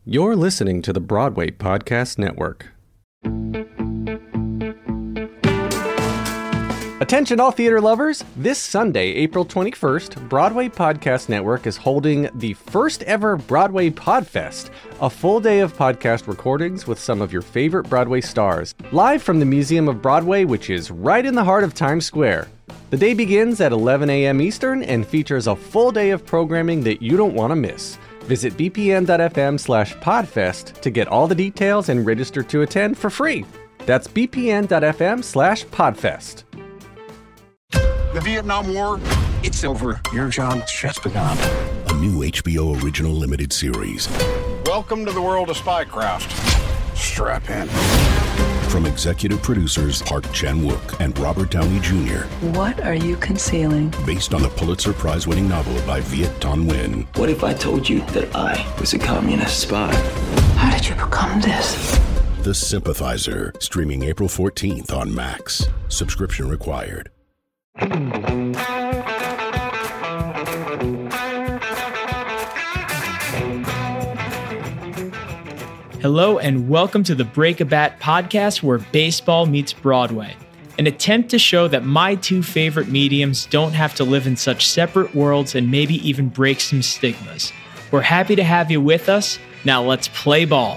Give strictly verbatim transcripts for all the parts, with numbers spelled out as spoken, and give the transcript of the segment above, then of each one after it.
You're listening to the Broadway Podcast Network. Attention all theater lovers! This Sunday, April twenty-first, Broadway Podcast Network is holding the first ever Broadway Podfest, a full day of podcast recordings with some of your favorite Broadway stars, live from the Museum of Broadway, which is right in the heart of Times Square. The day begins at eleven a.m. Eastern and features a full day of programming that you don't want to miss. Visit bpn.fm slash podfest to get all the details and register to attend for free. That's bpn.fm slash podfest. The Vietnam War, it's over. Your job's just begun. A new H B O original limited series. Welcome to the world of Spycraft. Strap in. From executive producers Park Chan-wook and Robert Downey Junior What are you concealing? Based on the Pulitzer Prize-winning novel by Viet Thanh Nguyen. What if I told you that I was a communist spy? How did you become this? The Sympathizer, streaming April fourteenth on Max. Subscription required. Hello and welcome to the Break a Bat podcast where baseball meets Broadway, an attempt to show that my two favorite mediums don't have to live in such separate worlds and maybe even break some stigmas. We're happy to have you with us. Now let's play ball.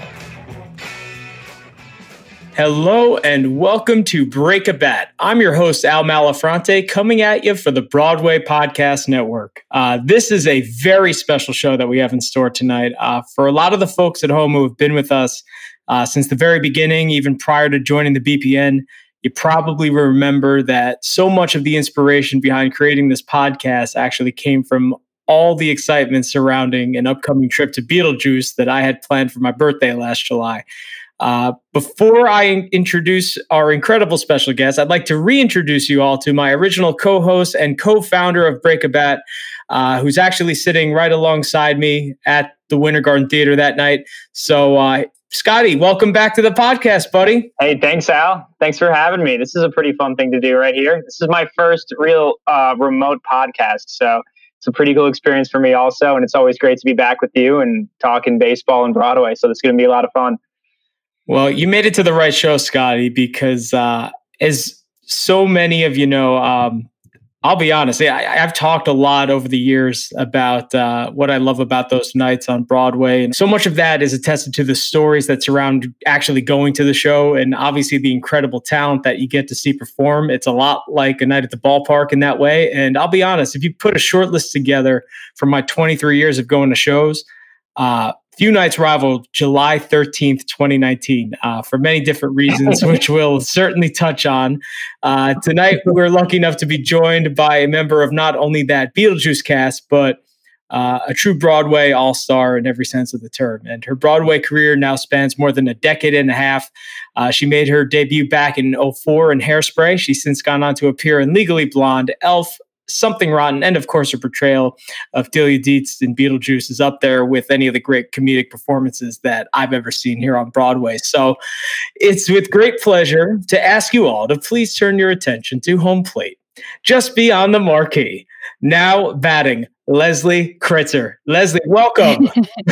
Hello and welcome to Break a Bat. I'm your host, Al Malafronte, coming at you for the Broadway Podcast Network. Uh, this is a very special show that we have in store tonight. Uh, for a lot of the folks at home who have been with us uh, since the very beginning, even prior to joining the B P N, you probably remember that so much of the inspiration behind creating this podcast actually came from all the excitement surrounding an upcoming trip to Beetlejuice that I had planned for my birthday last July. Uh, before I introduce our incredible special guest, I'd like to reintroduce you all to my original co-host and co-founder of Break a Bat, uh, who's actually sitting right alongside me at the Winter Garden Theater that night. So, uh, Scotty, welcome back to the podcast, buddy. Hey, thanks, Al. Thanks for having me. This is a pretty fun thing to do right here. This is my first real uh, remote podcast, so it's a pretty cool experience for me also, and it's always great to be back with you and talking baseball and Broadway, so it's going to be a lot of fun. Well, you made it to the right show, Scotty, because uh, as so many of you know, um, I'll be honest, I, I've talked a lot over the years about uh, what I love about those nights on Broadway. And so much of that is attested to the stories that surround actually going to the show and obviously the incredible talent that you get to see perform. It's a lot like a night at the ballpark in that way. And I'll be honest, if you put a short list together from my twenty-three years of going to shows, uh, few nights rival July thirteenth, twenty nineteen, uh, for many different reasons, which we'll certainly touch on. Uh, tonight, we're lucky enough to be joined by a member of not only that Beetlejuice cast, but uh, a true Broadway all-star in every sense of the term. And her Broadway career now spans more than a decade and a half. Uh, she made her debut back in oh four in Hairspray. She's since gone on to appear in Legally Blonde, Elf, Something Rotten, and of course her portrayal of Delia Dietz in Beetlejuice is up there with any of the great comedic performances that I've ever seen here on Broadway. So it's with great pleasure to ask you all to please turn your attention to home plate, just beyond the marquee. Now batting, Leslie Kritzer. Leslie, welcome.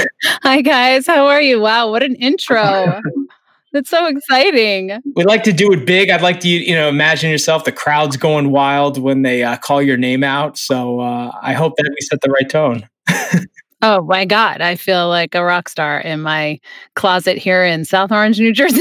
Hi guys, how are you? Wow, what an intro. That's so exciting. We like to do it big. I'd like to, you know, imagine yourself, the crowd's going wild when they uh, call your name out. So uh, I hope that we set the right tone. Oh my God. I feel like a rock star in my closet here in South Orange, New Jersey.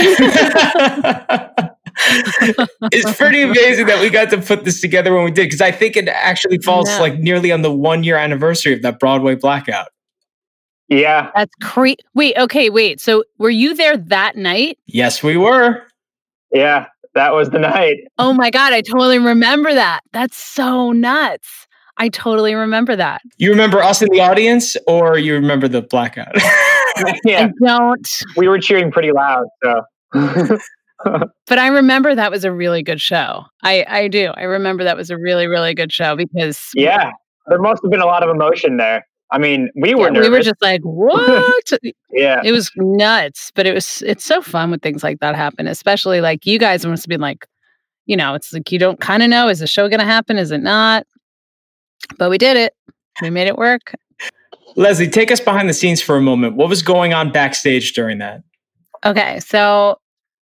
It's pretty amazing that we got to put this together when we did, because I think it actually falls no. like nearly on the one year anniversary of that Broadway blackout. Yeah. That's crazy. Wait, okay, wait. So were you there that night? Yes, we were. Yeah, that was the night. Oh my God, I totally remember that. That's so nuts. I totally remember that. You remember us in the audience, or you remember the blackout? Yeah. I don't. We were cheering pretty loud, so. But I remember that was a really good show. I, I do. I remember that was a really, really good show because... Yeah, there must have been a lot of emotion there. I mean, we were yeah, nervous. We were just like, what? Yeah. It was nuts, but it was, it's so fun when things like that happen, especially like you guys must have been like, you know, it's like, you don't kind of know, is the show going to happen? Is it not? But we did it. We made it work. Leslie, take us behind the scenes for a moment. What was going on backstage during that? Okay, so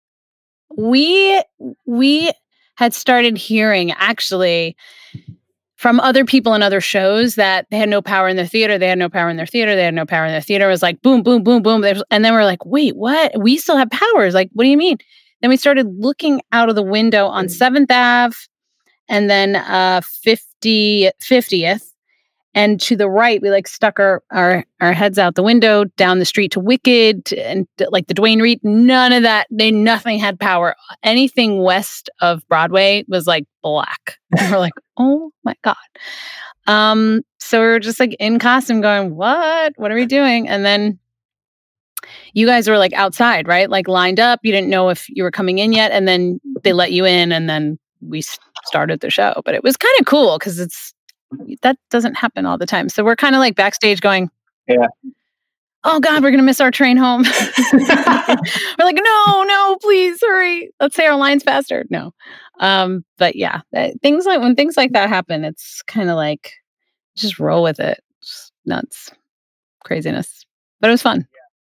we we had started hearing actually from other people in other shows that they had no power in their theater. They had no power in their theater. They had no power in their theater. It was like boom, boom, boom, boom. And then we're like, wait, what? We still have powers. Like, what do you mean? Then we started looking out of the window on seventh Avenue and then uh, fiftieth. And to the right, we like stuck our, our our heads out the window down the street to Wicked and like the Duane Reade. None of that. They nothing had power. Anything west of Broadway was like black. And we're like, oh my God. Um, so we were just like in costume going, what? What are we doing? And then you guys were like outside, right? Like lined up. You didn't know if you were coming in yet. And then they let you in and then we started the show. But it was kind of cool because it's, that doesn't happen all the time. So we're kind of like backstage going, yeah. Oh God, we're going to miss our train home. We're like, no, no, please hurry. Let's say our lines faster. No. Um, but yeah, that, things like when things like that happen, it's kind of like, just roll with it. Just nuts, craziness, but it was fun.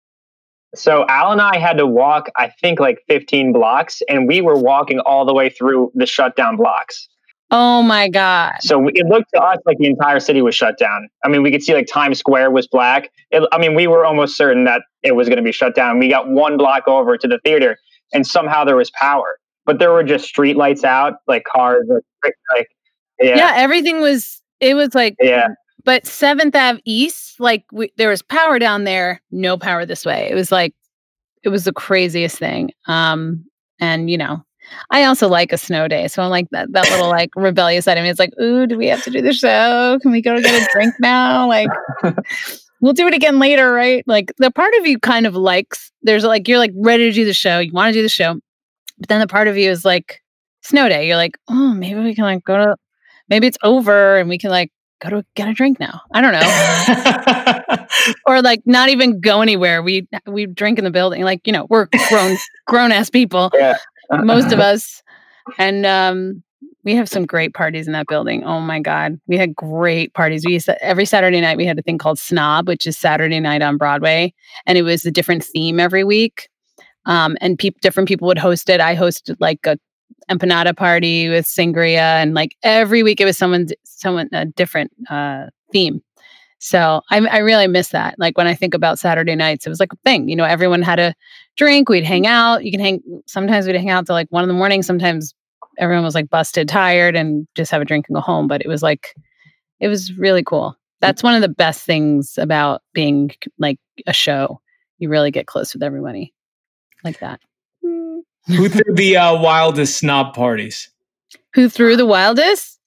So Al and I had to walk, I think like fifteen blocks, and we were walking all the way through the shutdown blocks. Oh my God. So it looked to us like the entire city was shut down. I mean, we could see like Times Square was black. It, I mean, we were almost certain that it was going to be shut down. We got one block over to the theater and somehow there was power, but there were just street lights out, like cars. Like, yeah. yeah, everything was, it was like, yeah. But seventh Avenue East, like we, there was power down there, no power this way. It was like, it was the craziest thing. Um, and you know, I also like a snow day. So I'm like that, that little like rebellious side of me. It's like, ooh, do we have to do the show? Can we go to get a drink now? Like, we'll do it again later, right? Like the part of you kind of likes, there's like, you're like ready to do the show. You want to do the show. But then the part of you is like snow day. You're like, oh, maybe we can like go to, maybe it's over and we can like go to get a drink now. I don't know. Or like not even go anywhere. We, we drink in the building. Like, you know, we're grown, grown ass people. Yeah. Most of us. And um, we have some great parties in that building. Oh my God. We had great parties. We used to, every Saturday night we had a thing called Snob, which is Saturday night on Broadway. And it was a different theme every week. Um, and pe- different people would host it. I hosted like a empanada party with sangria. And like every week it was someone, someone, a different uh, theme. So I, I really miss that. Like when I think about Saturday nights, it was like a thing, you know, everyone had a drink, we'd hang out, you can hang, sometimes we'd hang out till like one in the morning. Sometimes everyone was like busted, tired and just have a drink and go home. But it was like, it was really cool. That's one of the best things about being like a show. You really get close with everybody like that. Who threw the uh, wildest snob parties? Who threw the wildest?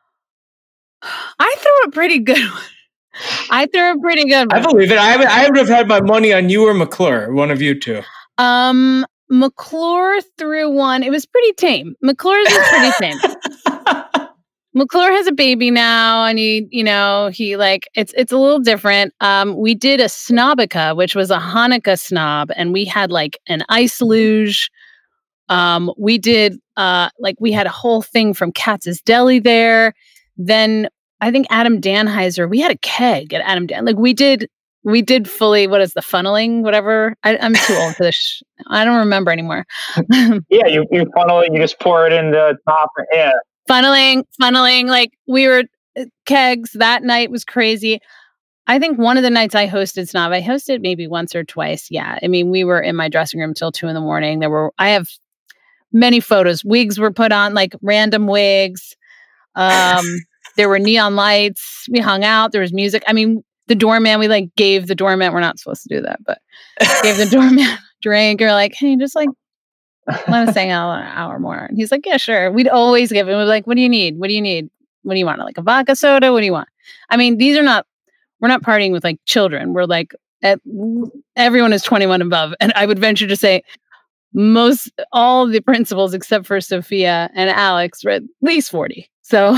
I threw a pretty good one. I threw a pretty good one. I believe it. I would, I would have had my money on you or McClure, one of you two. Um, McClure threw one. It was pretty tame. McClure's is pretty tame. McClure has a baby now, and he, you know, he like it's it's a little different. Um, we did a Snobica, which was a Hanukkah snob, and we had like an ice luge. Um, we did uh, like we had a whole thing from Katz's Deli there. Then I think Adam Danheiser, we had a keg at Adam Dan. Like we did, we did fully, what is the funneling, whatever. I, I'm too old for this. Sh- I don't remember anymore. yeah, you, you funnel it, you just pour it in the top. Yeah. Funneling, funneling. Like we were kegs. That night was crazy. I think one of the nights I hosted Snob, I hosted maybe once or twice. Yeah. I mean, we were in my dressing room till two in the morning. There were, I have many photos. Wigs were put on, like random wigs. Um, There were neon lights. We hung out. There was music. I mean, the doorman, we like gave the doorman, we're not supposed to do that, but gave the doorman a drink. Or like, hey, just like, let us hang out an hour more. And he's like, yeah, sure. We'd always give him. We're like, what do you need? What do you need? What do you want? Like a vodka soda? What do you want? I mean, these are not, we're not partying with like children. We're like, at, everyone is twenty-one above. And I would venture to say most, all the principals except for Sophia and Alex were at least forty. So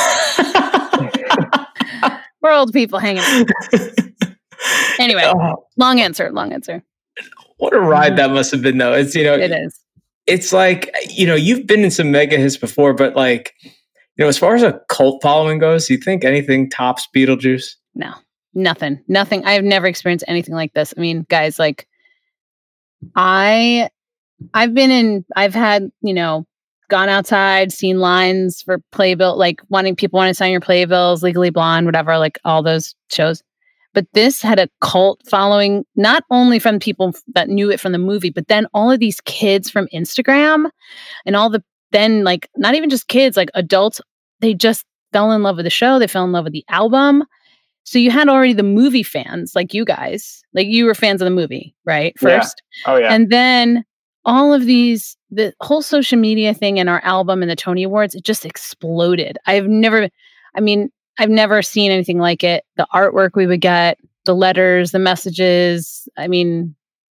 we're old people hanging out. Anyway, long answer, long answer. What a ride that must have been, though. It's, you know, it is. It's like, you know, you've been in some mega hits before, but like, you know, as far as a cult following goes, do you think anything tops Beetlejuice? No, nothing, nothing. I've never experienced anything like this. I mean, guys, like I, I've been in, I've had, you know, gone outside, seen lines for playbill, like wanting people want to sign your playbills, Legally Blonde, whatever, like all those shows. But this had a cult following, not only from people that knew it from the movie, but then all of these kids from Instagram and all the, then like, not even just kids, like adults, they just fell in love with the show. They fell in love with the album. So you had already the movie fans, like you guys, like you were fans of the movie, right? First. Yeah. Oh, yeah. And then all of these, the whole social media thing and our album and the Tony Awards, it just exploded. I've never, I mean, I've never seen anything like it. The artwork we would get, the letters, the messages. I mean,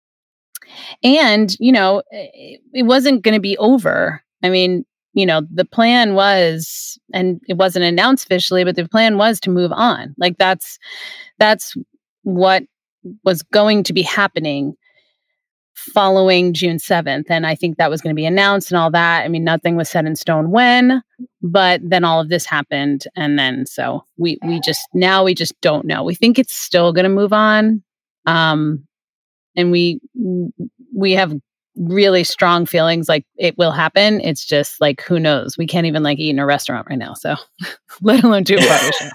and, you know, it, it wasn't going to be over. I mean, you know, the plan was, and it wasn't announced officially, but the plan was to move on. Like that's, that's what was going to be happening following June seventh. And I think that was going to be announced and all that. I mean, nothing was set in stone when, but then all of this happened. And then, so we, we just, now we just don't know. We think it's still going to move on. Um, and we, we have really strong feelings like it will happen. It's just like, who knows? We can't even like eat in a restaurant right now. So let alone do a Broadway show.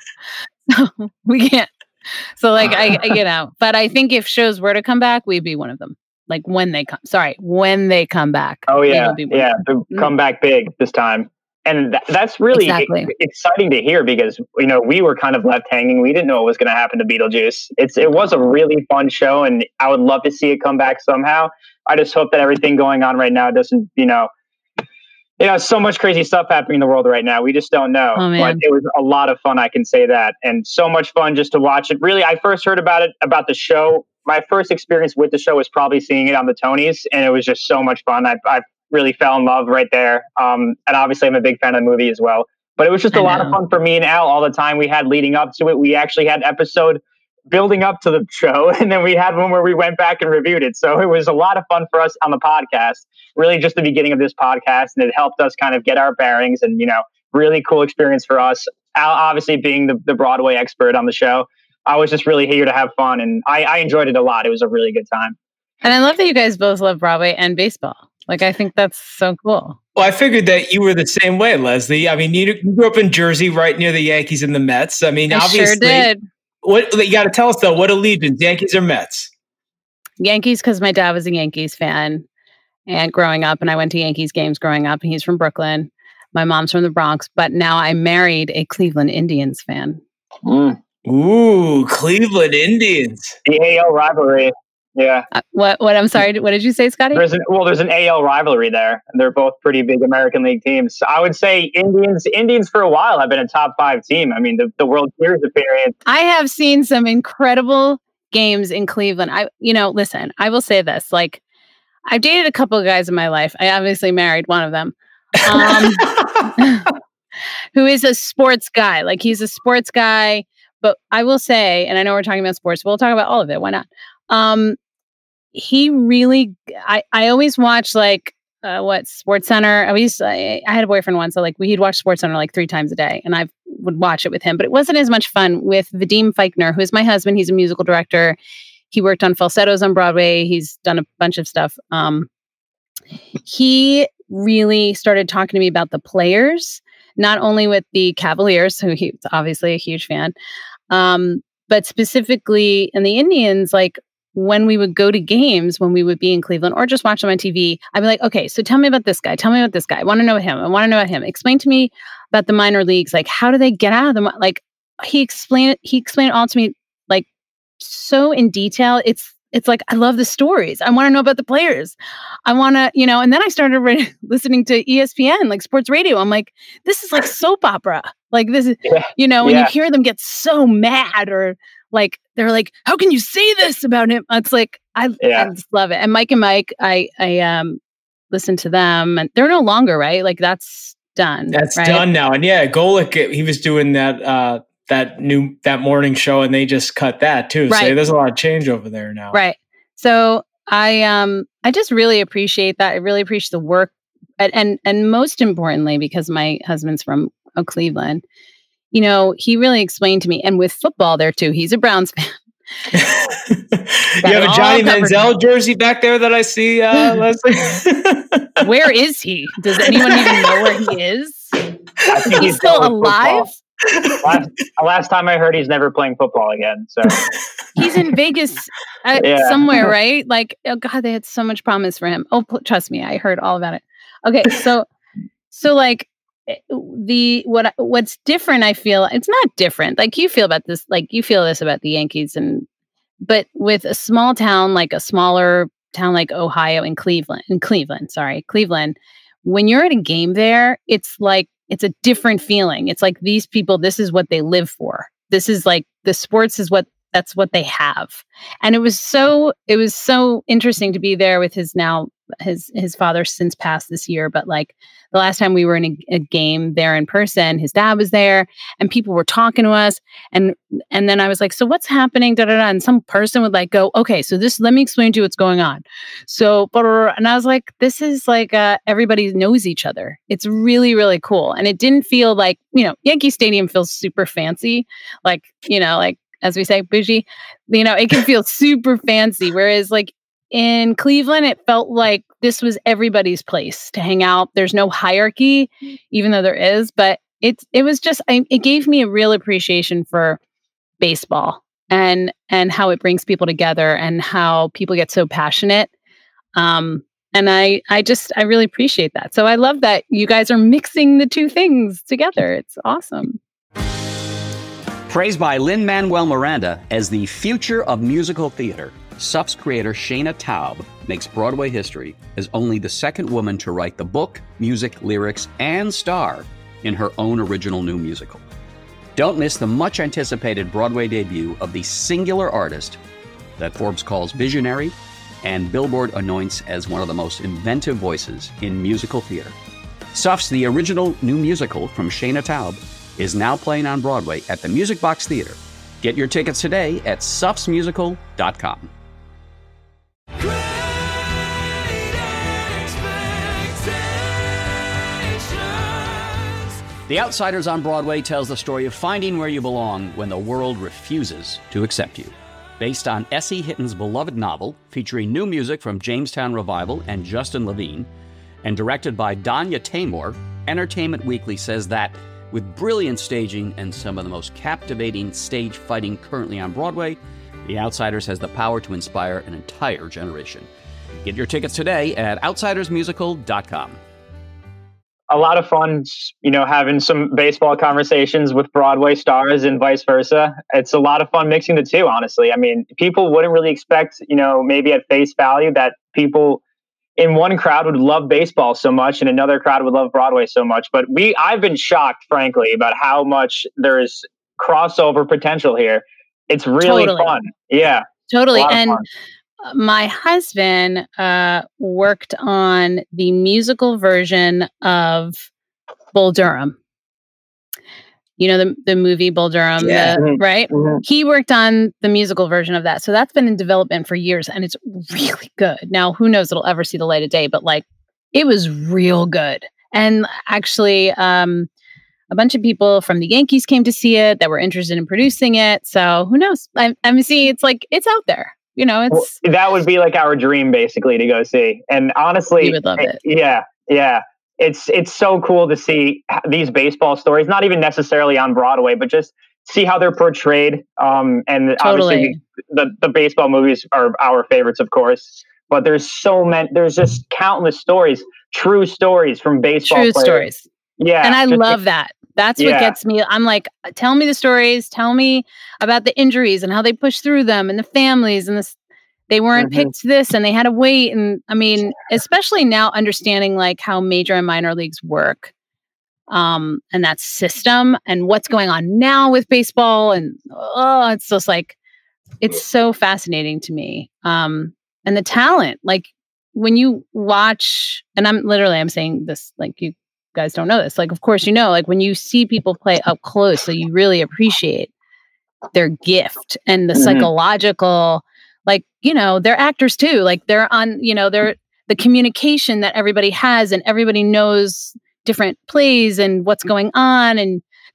So we can't. So like, I, I, you know, but I think if shows were to come back, we'd be one of them. Like when they come, sorry, when they come back. Oh yeah, yeah, come back big this time, and th- that's really exactly. e- exciting to hear because you know we were kind of left hanging. We didn't know what was going to happen to Beetlejuice. It's it was a really fun show, and I would love to see it come back somehow. I just hope that everything going on right now doesn't, you know, you know, so much crazy stuff happening in the world right now. We just don't know. Oh, but it was a lot of fun, I can say that, and so much fun just to watch it. Really, I first heard about it about the show. My first experience with the show was probably seeing it on the Tonys, and it was just so much fun. I, I really fell in love right there. Um, and obviously, I'm a big fan of the movie as well. But it was just a lot of fun for me and Al all the time we had leading up to it. We actually had episode building up to the show, and then we had one where we went back and reviewed it. So it was a lot of fun for us on the podcast, really just the beginning of this podcast, and it helped us kind of get our bearings and, you know, really cool experience for us. Al, obviously being the, the Broadway expert on the show, I was just really here to have fun, and I, I enjoyed it a lot. It was a really good time. And I love that you guys both love Broadway and baseball. Like, I think that's so cool. Well, I figured that you were the same way, Leslie. I mean, you, you grew up in Jersey, right near the Yankees and the Mets. I mean, I obviously, sure did. What you got to tell us though? What allegiance, Yankees or Mets? Yankees, because my dad was a Yankees fan, and growing up, and I went to Yankees games growing up. And he's from Brooklyn. My mom's from the Bronx, but now I married a Cleveland Indians fan. Mm. Ooh, Cleveland Indians. The A L rivalry. Yeah. Uh, what? What? I'm sorry. What did you say, Scotty? There's an, well, there's an A L rivalry there. They're both pretty big American League teams. So I would say Indians. Indians for a while have been a top five team. I mean, the, the World Series appearance. I have seen some incredible games in Cleveland. I, you know, listen. I will say this: like, I've dated a couple of guys in my life. I obviously married one of them, um, who is a sports guy. Like, he's a sports guy. But I will say, and I know we're talking about sports, but we'll talk about all of it. Why not? Um, he really, I, I always watch like, uh, what, Sports Center. I always, I, I had a boyfriend once, so like we'd watch Sports Center like three times a day, and I would watch it with him. But it wasn't as much fun with Vadim Feichner, who is my husband. He's a musical director. He worked on falsettos on Broadway. He's done a bunch of stuff. Um, he really started talking to me about the players, not only with the Cavaliers, who he's obviously a huge fan, um, but specifically in the Indians. Like, when we would go to games, when we would be in Cleveland or just watch them on T V, I'd be like, okay, so tell me about this guy. Tell me about this guy. I want to know him. I want to know about him. Explain to me about the minor leagues. Like, how do they get out of them? Like, he explained it. He explained it all to me, like, so in detail. It's, it's like, I love the stories. I want to know about the players. I want to, you know, and then I started re- listening to E S P N, like sports radio. I'm like, this is like soap opera. Like, this is, yeah. you know, when yeah. you hear them get so mad, or like, they're like, how can you say this about him? It's like, I, yeah. I just love it. And Mike and Mike, I, I, um, listen to them, and they're no longer, right? Like, that's done. That's right? done now. And yeah, Golick, he was doing that, uh, that new, that morning show, and they just cut that too. Right. So there's a lot of change over there now. Right. So I, um, I just really appreciate that. I really appreciate the work, and, and, and most importantly, because my husband's from uh, Cleveland, you know, he really explained to me, and with football there too, he's a Browns fan. You have a Johnny Manziel jersey back there that I see, uh, Leslie. Where is he? Does anyone even know where he is? I think He's he's still going alive? football. Last, last time I heard, he's never playing football again. So He's in Vegas uh, Yeah. somewhere, right? Like, oh God, they had so much promise for him. Oh, pl- trust me, I heard all about it. Okay, so, so like the what what's different? I feel it's not different. Like you feel about this, like you feel this about the Yankees, and but with a small town, like a smaller town like Ohio and Cleveland, in Cleveland, sorry, Cleveland. When you're at a game there, it's like it's a different feeling. It's like these people, this is what they live for. This is like the sports is what that's what they have. And it was so it was so interesting to be there with his now his his father since passed this year, but like the last time we were in a, a game there in person, his dad was there and people were talking to us, and and then I was like, so what's happening, da, da, da. And some person would like go, okay, so this, let me explain to you what's going on. So blah, blah, blah. And I was like, this is like uh, everybody knows each other. It's really, really cool. And it didn't feel like, you know, Yankee Stadium feels super fancy, like, you know, like as we say, bougie, you know, it can feel super fancy. Whereas like in Cleveland, it felt like this was everybody's place to hang out. There's no hierarchy, even though there is, but it, it was just, I, it gave me a real appreciation for baseball and, and how it brings people together and how people get so passionate. Um, and I, I just, I really appreciate that. So I love that you guys are mixing the two things together. It's awesome. Praised by Lin-Manuel Miranda as the future of musical theater, S U F's creator Shayna Taub makes Broadway history as only the second woman to write the book, music, lyrics, and star in her own original new musical. Don't miss the much-anticipated Broadway debut of the singular artist that Forbes calls visionary and Billboard anoints as one of the most inventive voices in musical theater. S U F's The Original New Musical from Shayna Taub is now playing on Broadway at the Music Box Theater. Get your tickets today at suffs musical dot com. The Outsiders on Broadway tells the story of finding where you belong when the world refuses to accept you. Based on S E Hitton's beloved novel, featuring new music from Jamestown Revival and Justin Levine, and directed by Danya Taymor, Entertainment Weekly says that with brilliant staging and some of the most captivating stage fighting currently on Broadway, The Outsiders has the power to inspire an entire generation. Get your tickets today at outsiders musical dot com. A lot of fun, you know, having some baseball conversations with Broadway stars and vice versa. It's a lot of fun mixing the two, honestly. I mean, people wouldn't really expect, you know, maybe at face value that people in one crowd would love baseball so much and another crowd would love Broadway so much. But we, I've been shocked, frankly, about how much there is crossover potential here. It's really Totally. fun. Yeah. Totally. A lot of And fun. my husband uh, worked on the musical version of Bull Durham. You know, the, the movie Bull Durham, Yeah. the- Mhm. right? Mhm. He worked on the musical version of that. So that's been in development for years and it's really good. Now, who knows it'll ever see the light of day, but like it was real good. And actually, um, a bunch of people from the Yankees came to see it that were interested in producing it. So who knows? I, I'm seeing it's like, it's out there. You know, Well, it's, that would be like our dream basically to go see. And honestly, We would love it. Yeah. Yeah. It's, it's so cool to see h- these baseball stories, not even necessarily on Broadway, but just see how they're portrayed. Um, and Totally. obviously the, the baseball movies are our favorites, of course, but there's so many, there's just countless stories, true stories from baseball true players. stories. Yeah. And I just- love that. That's what Yeah. gets me. I'm like, tell me the stories. Tell me about the injuries and how they push through them and the families and this. They weren't Mhm. picked this and they had to wait. And I mean, especially now understanding like how major and minor leagues work, um, and that system and what's going on now with baseball. And oh, it's just like, it's so fascinating to me. Um, and the talent, like when you watch, and I'm literally, I'm saying this, like you guys don't know this. Like, of course, you know, like when you see people play up close, so you really appreciate their gift and the Mhm. psychological, like, you know, they're actors too. Like they're on, you know, they're the communication that everybody has and everybody knows different plays and what's going on and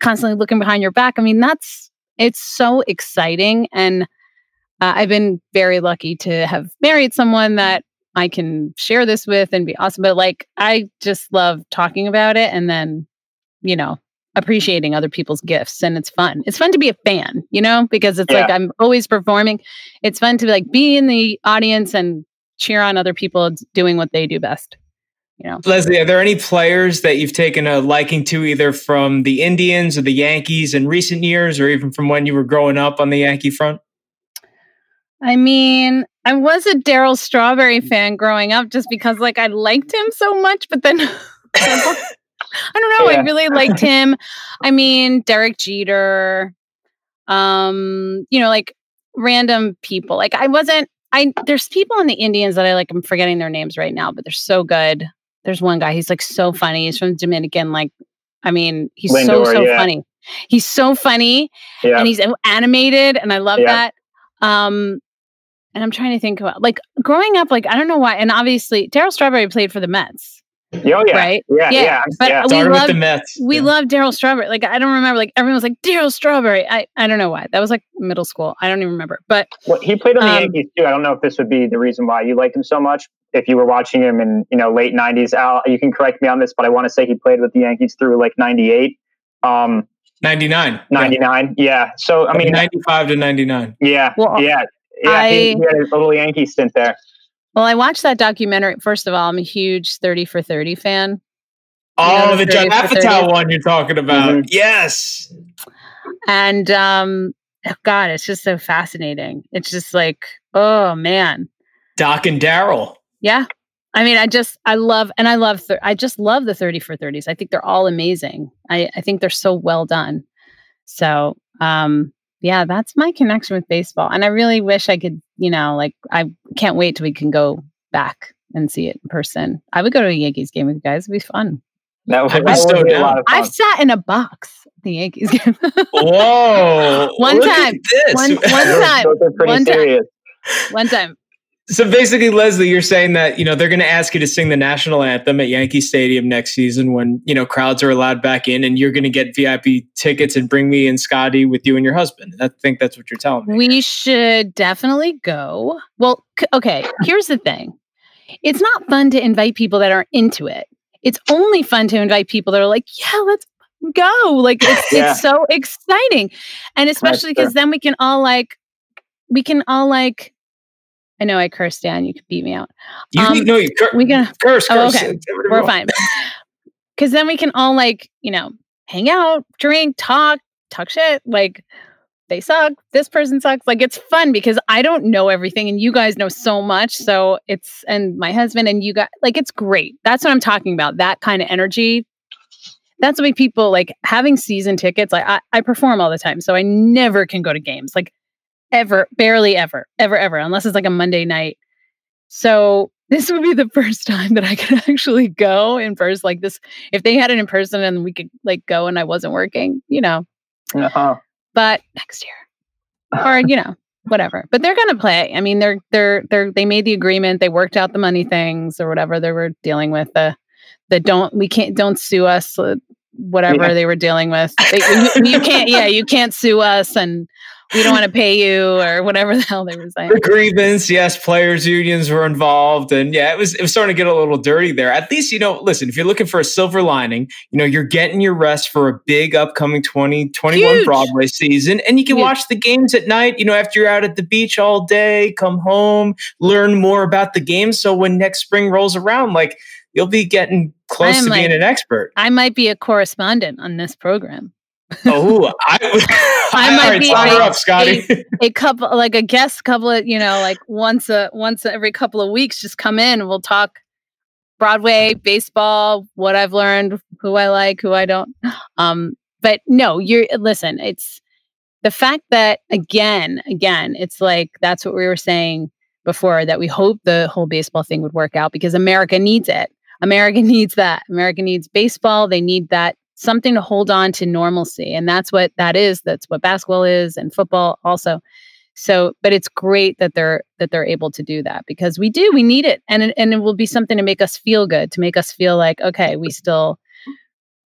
constantly looking behind your back. I mean, that's, it's so exciting. And uh, I've been very lucky to have married someone that I can share this with and be awesome. But like, I just love talking about it and then, you know, appreciating other people's gifts. And it's fun. It's fun to be a fan, you know, because it's yeah. like, I'm always performing. It's fun to like be in the audience and cheer on other people doing what they do best. You know, Leslie, are there any players that you've taken a liking to either from the Indians or the Yankees in recent years, or even from when you were growing up on the Yankee front? I mean, I was a Darryl Strawberry fan growing up just because like I liked him so much, but then I don't know, yeah. I really liked him. I mean, Derek Jeter, um, you know, like random people. Like I wasn't, I, there's people in the Indians that I like, I'm forgetting their names right now, but they're so good. There's one guy, he's like so funny. He's from Dominican. Like, I mean, he's Lindor, so, so yeah. funny. He's so funny yeah. and he's animated and I love yeah. that. Um, and I'm trying to think about like growing up, like, I don't know why. And obviously Darryl Strawberry played for the Mets. Oh yeah. Right? Yeah. Yeah. yeah. But yeah. we loved the Mets. We yeah. loved Darryl Strawberry. Like, I don't remember, like everyone was like, Darryl Strawberry. I, I don't know why. That was like middle school. I don't even remember. But well, he played on the um, Yankees too. I don't know if this would be the reason why you liked him so much. If you were watching him in, you know, late nineties, Al, you can correct me on this, but I want to say he played with the Yankees through like ninety-eight. Um, ninety-nine. ninety-nine. Yeah. yeah. So, I mean, ninety-five to ninety-nine. Yeah. Well, yeah. Yeah. I, he, he had a little Yankee stint there. Well, I watched that documentary. First of all, I'm a huge thirty for thirty fan. Oh, you know, the Judd Apatow one you're talking about. Mm-hmm. Yes. And, um, oh God, it's just so fascinating. It's just like, oh man. Doc and Darryl. Yeah. I mean, I just, I love, and I love, th- I just love the thirty for thirties. I think they're all amazing. I, I think they're so well done. So, um, yeah, that's my connection with baseball. And I really wish I could, you know, like, I can't wait till we can go back and see it in person. I would go to a Yankees game with you guys. It'd be fun. That would, that would so be a lot of fun. I've sat in a box at the Yankees game. Whoa. one time. One, one time. Those are pretty one serious. time. One time. So basically, Leslie, you're saying that, you know, they're going to ask you to sing the national anthem at Yankee Stadium next season when, you know, crowds are allowed back in, and you're going to get V I P tickets and bring me and Scotty with you and your husband. I think that's what you're telling me. We should definitely go. Well, c- okay, here's the thing. It's not fun to invite people that aren't into it. It's only fun to invite people that are like, yeah, let's go. Like, it's, yeah. it's so exciting. And especially because then we can all like, we can all like, I know I cursed, Dan. You could beat me out. You um, no, you cur- we can curse, curse. Oh, okay. We're fine. Because then we can all like, you know, hang out, drink, talk, talk shit. Like, they suck. This person sucks. Like, it's fun because I don't know everything and you guys know so much. So it's, and my husband and you guys, like, it's great. That's what I'm talking about. That kind of energy. That's why people like having season tickets. Like, I, I perform all the time. So I never can go to games. Like, ever, barely ever, ever, ever, unless it's like a Monday night. So this would be the first time that I could actually go in person like this. If they had it in person and we could like go and I wasn't working, you know, uh-huh. but next year or, you know, whatever, but they're going to play. I mean, they're, they're, they're, they made the agreement. They worked out the money things or whatever they were dealing with. The, the don't, we can't, don't sue us, uh, whatever yeah. they were dealing with. They, you, you can't, yeah, you can't sue us and we don't want to pay you or whatever the hell they were saying. The grievance, yes, players' unions were involved. And yeah, it was it was starting to get a little dirty there. At least, you know, listen, if you're looking for a silver lining, you know, you're getting your rest for a big upcoming twenty twenty-one Huge. Broadway season. And you can Huge. watch the games at night, you know, after you're out at the beach all day, come home, learn more about the game. So when next spring rolls around, like, you'll be getting close to like, being an expert. I might be a correspondent on this program. Oh, I, I might all right, be sign a, her up, Scotty. A, a couple, like a guest, couple of, you know, like once a once every couple of weeks, just come in and we'll talk Broadway, baseball, what I've learned, who I like, who I don't. Um, but no, you're listen. It's the fact that again, again, it's like that's what we were saying before, that we hope the whole baseball thing would work out because America needs it. America needs that. America needs baseball. They need that. Something to hold on to normalcy. And that's what that is. That's what basketball is and football also. So, but it's great that they're, that they're able to do that because we do, we need it. And it, and it will be something to make us feel good, to make us feel like, okay, we still,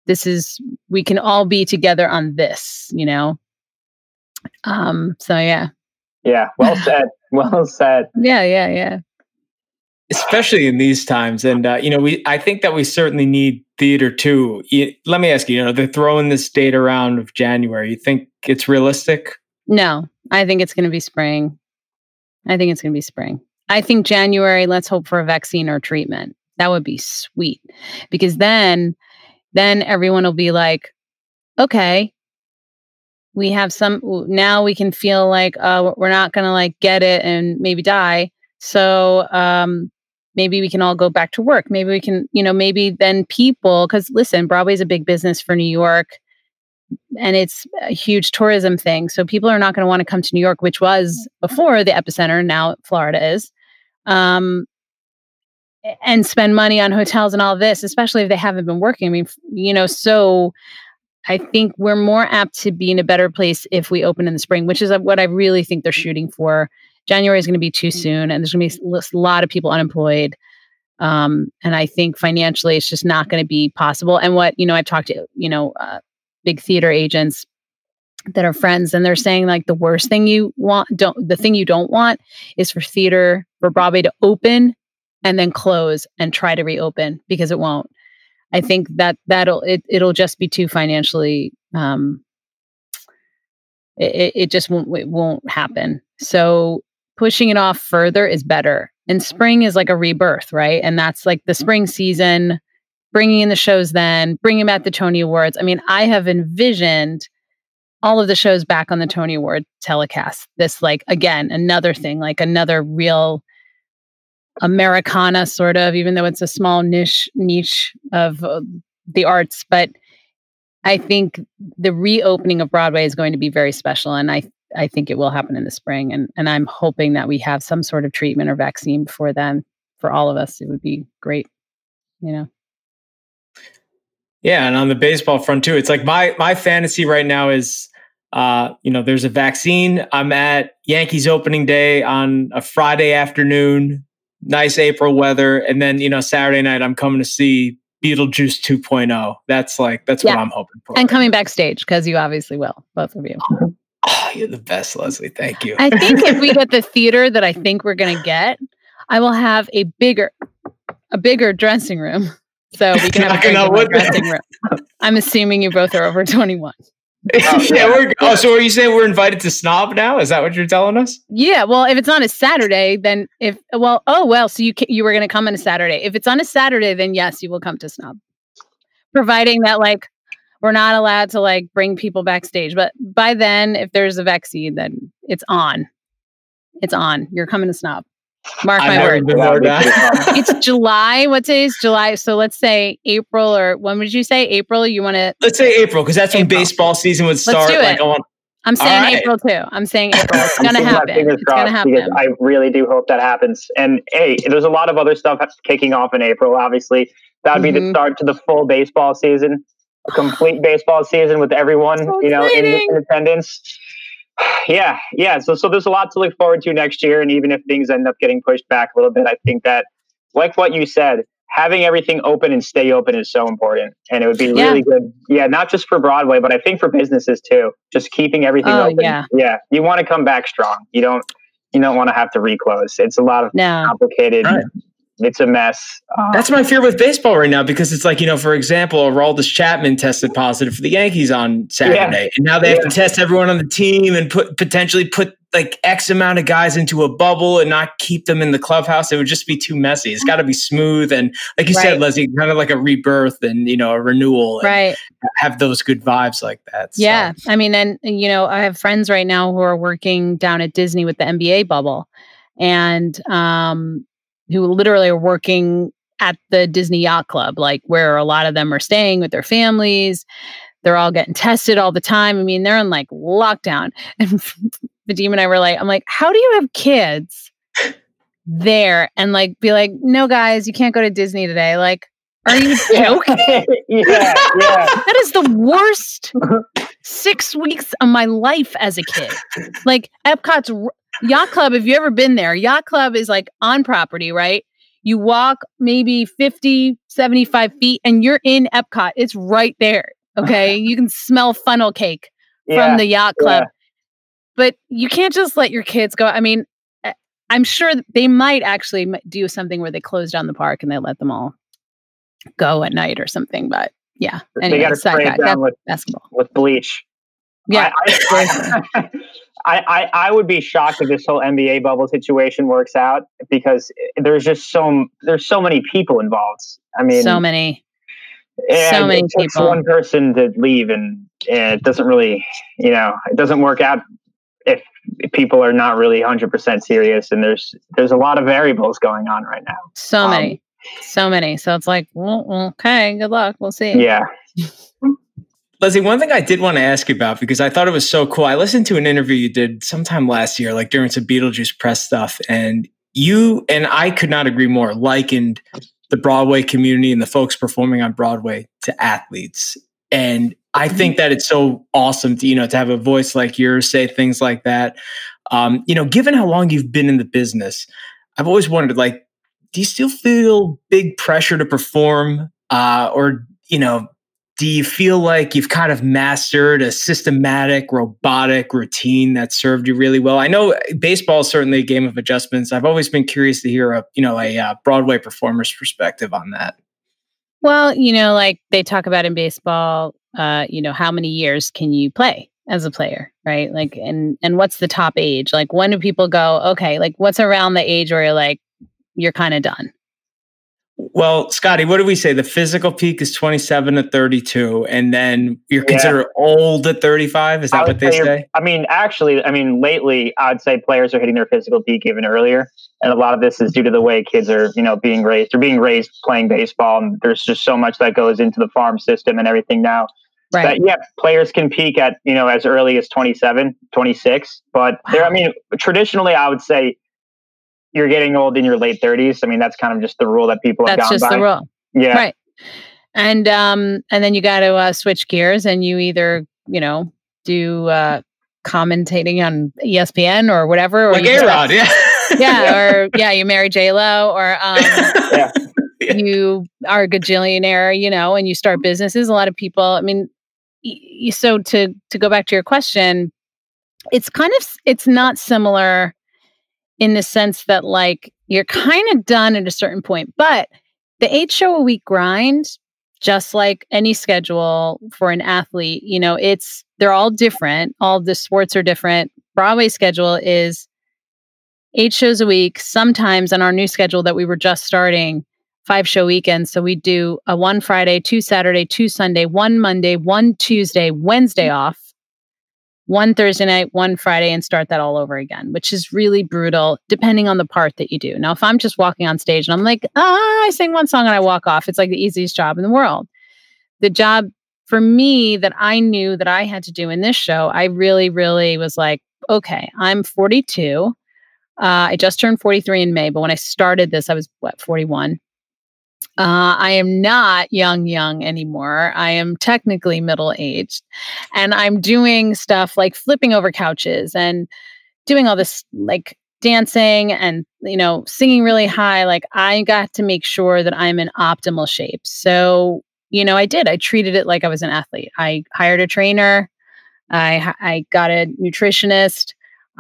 this is, we can all be together on this, you know? Um, so yeah. Yeah. Well said. Well said. Yeah. Yeah. Yeah. Especially in these times. And, uh, you know, we, I think that we certainly need theater too. You, let me ask you, you know, they're throwing this date around of January. You think it's realistic? No, I think it's going to be spring. I think it's going to be spring. I think January, let's hope for a vaccine or treatment. That would be sweet, because then, then everyone will be like, okay, we have some, now we can feel like, uh, we're not going to like get it and maybe die. So, um, maybe we can all go back to work. Maybe we can, you know, maybe then people, because listen, Broadway's a big business for New York and it's a huge tourism thing. So people are not going to want to come to New York, which was before the epicenter. Now Florida is, um, and spend money on hotels and all of this, especially if they haven't been working. I mean, you know, so I think we're more apt to be in a better place if we open in the spring, which is what I really think they're shooting for. January is going to be too soon, and there's going to be a lot of people unemployed. Um, and I think financially, it's just not going to be possible. And what, you know, I've talked to, you know, uh, big theater agents that are friends, and they're saying like the worst thing you want, don't, the thing you don't want is for theater, for Broadway to open and then close and try to reopen, because it won't. I think that that'll, it, it'll just be too financially, um, it, it just won't, it won't happen. So pushing it off further is better. And spring is like a rebirth, right? And that's like the spring season, bringing in the shows then, bringing back the Tony Awards. I mean, I have envisioned all of the shows back on the Tony Award telecast. This, like, again, another thing, like another real Americana sort of, even though it's a small niche niche of uh, the arts. But I think the reopening of Broadway is going to be very special. And I I think it will happen in the spring. And, and I'm hoping that we have some sort of treatment or vaccine before then for all of us. It would be great, you know? Yeah. And on the baseball front too, it's like my, my fantasy right now is, uh, you know, there's a vaccine. I'm at Yankees opening day on a Friday afternoon, nice April weather. And then, you know, Saturday night, I'm coming to see Beetlejuice two point oh. That's like, that's yeah. what I'm hoping for. And coming backstage, because you obviously will, both of you. Oh, you're the best, Leslie. Thank you. I think if we get the theater that I think we're going to get, I will have a bigger, a bigger dressing room. So we can have a bigger dressing room. I'm assuming you both are over twenty-one. Oh, yeah, we're. Oh, so are you saying we're invited to Snob now? Is that what you're telling us? Yeah. Well, if it's on a Saturday, then if well, oh well, so you can, you were going to come on a Saturday. If it's on a Saturday, then yes, you will come to Snob, providing that like we're not allowed to like bring people backstage. But by then, if there's a vaccine, then it's on. It's on. You're coming to Snob. Mark my word. It's July. What day is July? So let's say April, or when would you say April? You want to? Let's say April, because that's April. When baseball season would start. Let's do it. Like, I want... I'm saying right. April too. I'm saying April. It's going to happen. It's going to happen. I really do hope that happens. And hey, there's a lot of other stuff that's kicking off in April. Obviously, that would mm-hmm. be the start to the full baseball season, a complete baseball season with everyone, so you know, in, in attendance. Yeah, yeah. So, so there's a lot to look forward to next year, and even if things end up getting pushed back a little bit, I think that, like what you said, having everything open and stay open is so important, and it would be yeah. really good. Yeah, not just for Broadway, but I think for businesses too. Just keeping everything oh, open. Yeah, yeah. You want to come back strong. You don't. You don't want to have to reclose. It's a lot of no. complicated. Right. It's a mess. Um, That's my fear with baseball right now, because it's like, you know, for example, Aroldis Chapman tested positive for the Yankees on Saturday. Yeah. And now they have yeah. to test everyone on the team and put potentially put like X amount of guys into a bubble and not keep them in the clubhouse. It would just be too messy. It's got to be smooth. And like you right. said, Leslie, kind of like a rebirth and, you know, a renewal. And right. have those good vibes like that. So. Yeah. I mean, and, you know, I have friends right now who are working down at Disney with the N B A bubble. And, um, who literally are working at the Disney Yacht Club, like where a lot of them are staying with their families. They're all getting tested all the time. I mean, they're in like lockdown. And Vadim and I were like, I'm like, how do you have kids there and like be like, no, guys, you can't go to Disney today. Like, are you joking? yeah, yeah. That is the worst six weeks of my life as a kid. Like Epcot's Yacht Club, have you ever been there? Yacht Club is like on property, right? You walk maybe fifty, seventy-five feet and you're in Epcot. It's right there. Okay. You can smell funnel cake Yeah, from the yacht club. yeah. But you can't just let your kids go. I mean, I- I'm sure that they might actually m- do something where they close down the park and they let them all go at night or something. But yeah, anyway, they got to spray it down with basketball. with bleach. Yeah, I, I, I, I, I would be shocked if this whole N B A bubble situation works out because there's just so there's so many people involved. I mean, so many, and so many it takes people. one person to leave, and, and it doesn't really, you know, it doesn't work out if people are not really one hundred percent serious. And there's there's a lot of variables going on right now. So Um, many, so many. So it's like, well, okay, good luck. We'll see. Yeah. Leslie, one thing I did want to ask you about, because I thought it was so cool. I listened to an interview you did sometime last year, like during some Beetlejuice press stuff. And you, and I could not agree more, likened the Broadway community and the folks performing on Broadway to athletes. And I think that it's so awesome to, you know, to have a voice like yours say things like that. Um, you know, given how long you've been in the business, I've always wondered, like, do you still feel big pressure to perform? Uh, or, you know, do you feel like you've kind of mastered a systematic, robotic routine that served you really well? I know baseball is certainly a game of adjustments. I've always been curious to hear a, you know, a uh, Broadway performer's perspective on that. Well, you know, like they talk about in baseball, uh, you know, how many years can you play as a player, right? Like, and and what's the top age? Like, when do people go, okay, like what's around the age where you're like, you're kind of done? Well, Scotty, what do we say? The physical peak is twenty-seven to thirty-two, and then you're Yeah. considered old at thirty-five. Is I that would what they say you're- say? I mean, actually, I mean, lately, I'd say players are hitting their physical peak even earlier. And a lot of this is due to the way kids are, you know, being raised. They're being raised playing baseball. And there's just so much that goes into the farm system and everything now. Right. That, yeah, players can peak at, you know, as early as twenty-seven, twenty-six. But there, I mean, traditionally, I would say you're getting old in your late thirties. I mean, that's kind of just the rule that people have That's gone just by. the rule. Yeah. Right. And um, and then you got to uh, switch gears, and you either, you know, do uh, commentating on E S P N or whatever, or Like you A-Rod, yeah. yeah, or yeah, you marry J Lo, or um, Yeah. you are a gajillionaire, you know, and you start businesses. A lot of people, I mean, y- y- so to to go back to your question, it's kind of it's not similar in the sense that like you're kind of done at a certain point, but the eight show a week grind, just like any schedule for an athlete, you know, it's they're all different. All the sports are different. Broadway schedule is eight shows a week. Sometimes on our new schedule that we were just starting, five show weekends. So we do a one Friday, two Saturday, two Sunday, one Monday, one Tuesday, Wednesday off, one Thursday night, one Friday, and start that all over again, which is really brutal depending on the part that you do. Now, if I'm just walking on stage and I'm like, ah, I sing one song and I walk off, it's like the easiest job in the world. The job for me that I knew that I had to do in this show, I really, really was like, okay, I'm forty-two. Uh, I just turned forty-three in May, but when I started this, I was, what, forty-one? Uh, I am not young, young anymore. I am technically middle-aged. And I'm doing stuff like flipping over couches and doing all this, like dancing and, you know, singing really high. Like, I got to make sure that I'm in optimal shape. So, you know, I did. I treated it like I was an athlete. I hired a trainer. I, I got a nutritionist.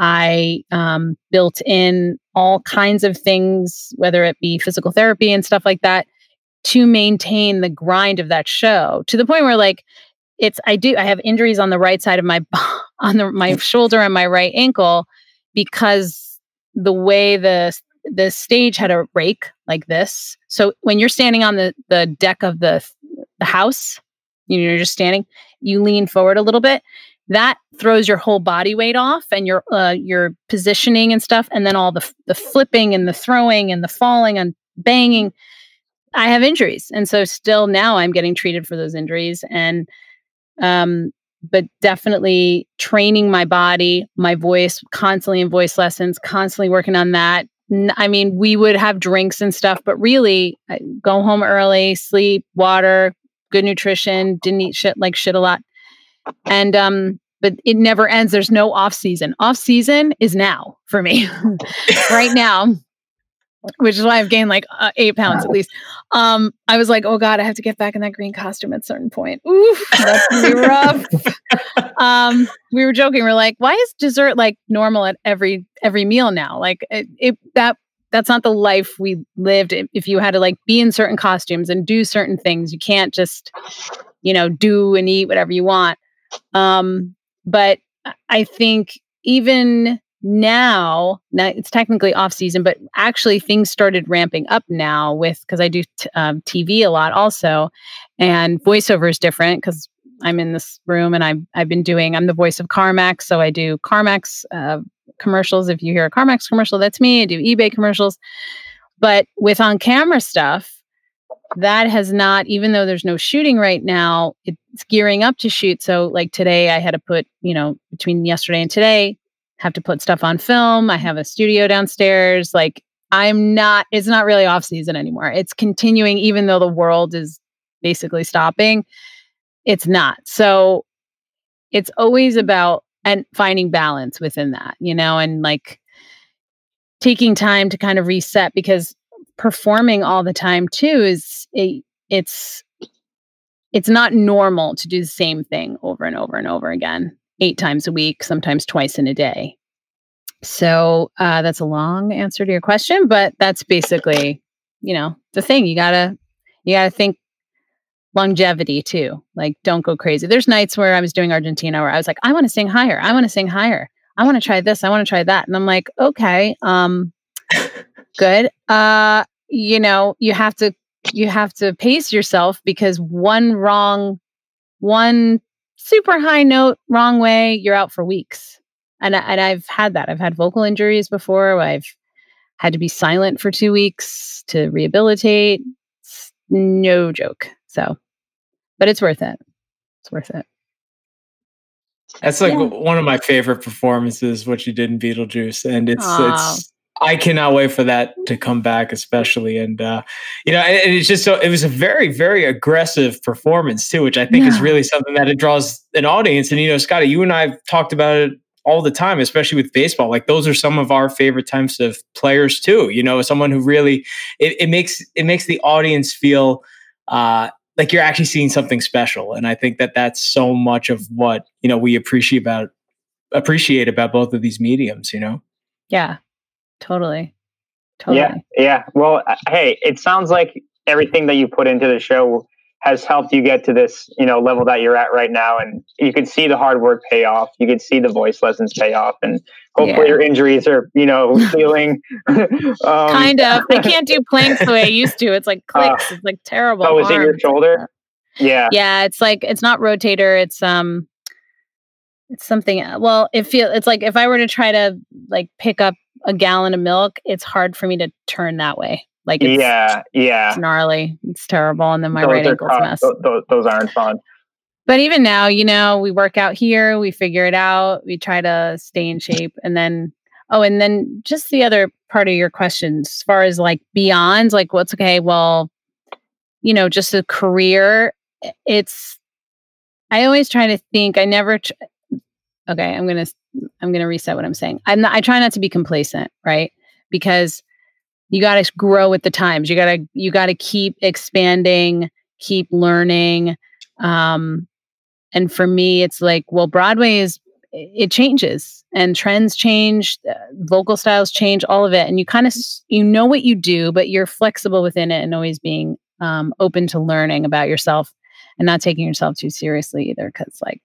I um, built in all kinds of things, whether it be physical therapy and stuff like that, to maintain the grind of that show, to the point where like it's I do I have injuries on the right side of my on the my shoulder and my right ankle because the way the the stage had a rake like this. So when you're standing on the the deck of the the house, you know, you're just standing, you lean forward a little bit. That throws your whole body weight off and your uh, your positioning and stuff, and then all the the flipping and the throwing and the falling and banging. I have injuries, and so still now I'm getting treated for those injuries, and um, but definitely training my body, my voice, constantly in voice lessons, constantly working on that. N- I mean, we would have drinks and stuff, but really, I go home early, sleep, water, good nutrition, didn't eat shit like shit a lot. And, um, but it never ends. There's no off season. Off season is now for me right now. which is why I've gained like uh, eight pounds at least. Um, I was like, oh God, I have to get back in that green costume at a certain point. Oof, that's gonna be rough. um, we were joking. We're like, why is dessert like normal at every every meal now? Like it, it that that's not the life we lived. If you had to like be in certain costumes and do certain things, you can't just, you know, do and eat whatever you want. Um, but I think even now, now it's technically off season, but actually things started ramping up now with, because I do t- um, T V a lot also, and voiceover is different because I'm in this room and I've, I've been doing, I'm the voice of CarMax. So I do CarMax uh, commercials. If you hear a CarMax commercial, that's me. I do eBay commercials. But with on-camera stuff, that has not, even though there's no shooting right now, it's gearing up to shoot. So like today I had to put, you know, between yesterday and today, have to put stuff on film. I have a studio downstairs. Like I'm not, it's not really off season anymore. It's continuing, even though the world is basically stopping. It's not. So it's always about, and finding balance within that, you know, and like taking time to kind of reset, because performing all the time too is a, it's, it's not normal to do the same thing over and over and over again. Eight times a week, sometimes twice in a day. So uh, that's a long answer to your question, but that's basically, you know, the thing. You gotta, you gotta think longevity too. Like, don't go crazy. There's nights where I was doing Argentina where I was like, I want to sing higher. I want to sing higher. I want to try this. I want to try that. And I'm like, okay, um, good. Uh, you know, you have to, you have to pace yourself, because one wrong, one super high note, wrong way, you're out for weeks. And, and I've had that. I've had vocal injuries before. I've had to be silent for two weeks to rehabilitate. It's no joke. So, but it's worth it. It's worth it. That's like Yeah. one of my favorite performances, what you did in Beetlejuice. And it's, Aw. it's, I cannot wait for that to come back, especially. And, uh, you know, and it's just so, it was a very, very aggressive performance too, which I think is Yeah. really something that it draws an audience. And, you know, Scotty, you and I have talked about it all the time, especially with baseball. Like those are some of our favorite types of players too. You know, someone who really, it, it makes, it makes the audience feel, uh, like you're actually seeing something special. And I think that that's so much of what, you know, we appreciate about, appreciate about both of these mediums, you know? Yeah, totally. Totally. Yeah. Yeah. Well, uh, hey, it sounds like everything that you put into the show has helped you get to this, you know, level that you're at right now. And you can see the hard work pay off. You can see the voice lessons pay off, and hopefully Yeah. your injuries are, you know, healing. um, Kind of. I can't do planks the way I used to. It's like clicks. Uh, it's like terrible. Oh, is it your arms. shoulder? Yeah. Yeah, it's like, it's not rotator. It's um, it's something. Well, it feel it's like if I were to try to like pick up a gallon of milk, it's hard for me to turn that way. Like it's, Yeah. Yeah. it's gnarly. It's terrible, and then my Those right are ankle's a tough. mess. Those, those, those aren't fun. But even now, you know, we work out here, we figure it out, we try to stay in shape. And then, oh, and then just the other part of your question, as far as like beyond, like what's okay, well, you know, just a career, it's, I always try to think, I never, tr- okay, I'm going to, I'm going to reset what I'm saying. I'm not, I try not to be complacent, right? Because you got to grow with the times. You got to, you got to keep expanding, keep learning. Um, And for me, it's like, well, Broadway is, it changes and trends change, uh, vocal styles change, all of it. And you kind of, you know what you do, but you're flexible within it and always being um, open to learning about yourself and not taking yourself too seriously either. Cause like,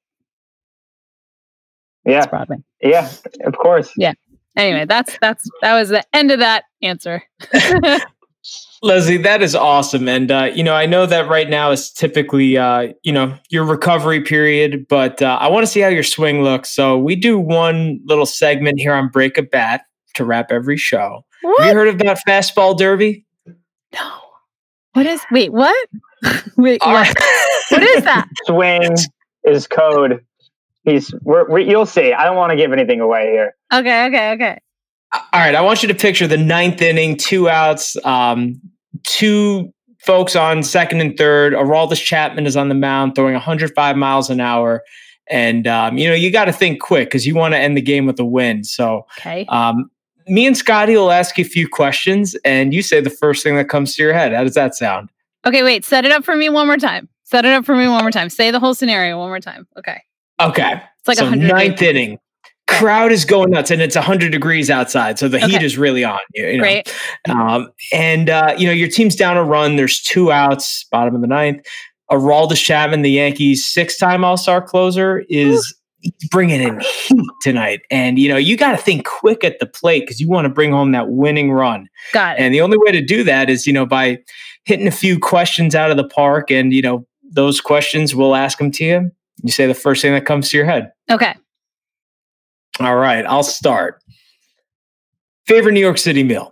Yeah. it's Broadway. Yeah. Of course. Yeah. Anyway, that's, that's, that was the end of that answer. Leslie, that is awesome. And, uh, you know, I know that right now is typically, uh, you know, your recovery period, but uh, I want to see how your swing looks. So we do one little segment here on Break a Bat to wrap every show. What? Have you heard about Fastball Derby? No. What is, wait, what? Wait, All what? right. What is that? Swing is code. He's, we're, we you'll see. I don't want to give anything away here. Okay. Okay. Okay. All right, I want you to picture the ninth inning, two outs, um, two folks on second and third. Aroldis Chapman is on the mound throwing one hundred five miles an hour. And, um, you know, you got to think quick because you want to end the game with a win. So Okay. um, me and Scotty will ask you a few questions, and you say the first thing that comes to your head. How does that sound? Okay, wait. Set it up for me one more time. Set it up for me one more time. Say the whole scenario one more time. Okay. Okay. It's like so a hundred. Ninth inning. Okay. Crowd is going nuts, and it's one hundred degrees outside, so the okay. heat is really on you. you know? Right. Um, and, uh, you know, your team's down a run. There's two outs, bottom of the ninth. Aroldis Chapman, the Yankees' six-time All-Star closer, is bringing in heat tonight. And, you know, you got to think quick at the plate because you want to bring home that winning run. Got it. And the only way to do that is, you know, by hitting a few questions out of the park. And, you know, those questions, we'll ask them to you. You say the first thing that comes to your head. Okay. All right, I'll start. Favorite New York City meal?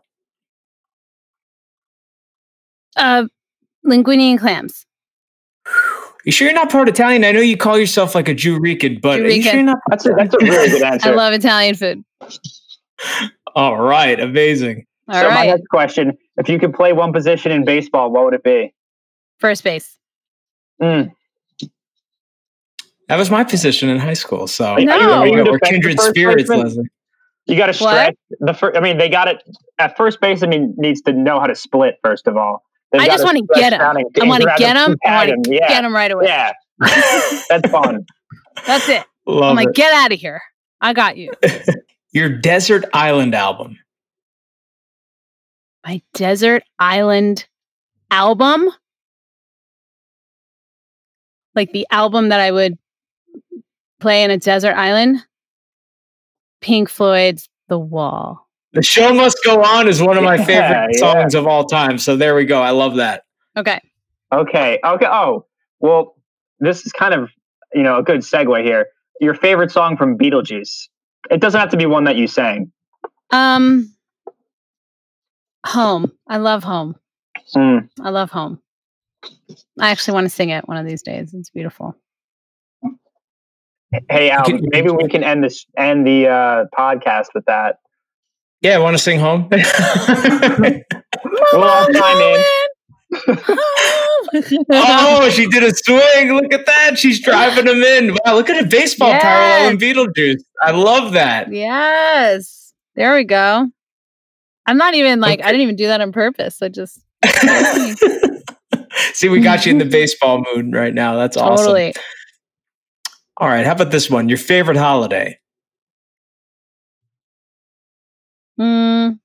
Uh, linguine and clams. You sure you're not part Italian? I know you call yourself like a Jew Rican, but are you sure you're not? That's a, that's a really good answer. I love Italian food. All right, amazing. All so right. my next question: if you could play one position in baseball, what would it be? First base. Mm. That was my position in high school. So no. you know, we're kindred spirits, Leslie. You got to stretch the first. I mean, they got it at first base. I mean, needs to know how to split first of all. They've I just want to get him. I want to get him. I want to yeah. get him right away. Yeah, that's fun. That's it. Love I'm like, it. get out of here. I got you. Your Desert Island album. My Desert Island album? Like the album that I would play in a desert island? Pink Floyd's The Wall. The Show Must Go On is one of my Yeah, favorite yeah. songs of all time. So there we go. I love that. Okay. Okay. Okay. Oh, well, this is kind of, you know, a good segue here. Your favorite song from Beetlejuice. It doesn't have to be one that you sang. Um, Home. I love Home. Mm. I love Home. I actually want to sing it one of these days. It's beautiful. Hey, Al, maybe we can end this end the uh, podcast with that. Yeah, want to sing Home? We'll all chime in. Oh, she did a swing. Look at that. She's driving him in. Wow, look at a baseball Yes. parallel in Beetlejuice. I love that. Yes. There we go. I'm not even like, Okay. I didn't even do that on purpose. I just. See, we got you in the baseball mood right now. That's awesome. Totally. All right. How about this one? Your favorite holiday? Mm.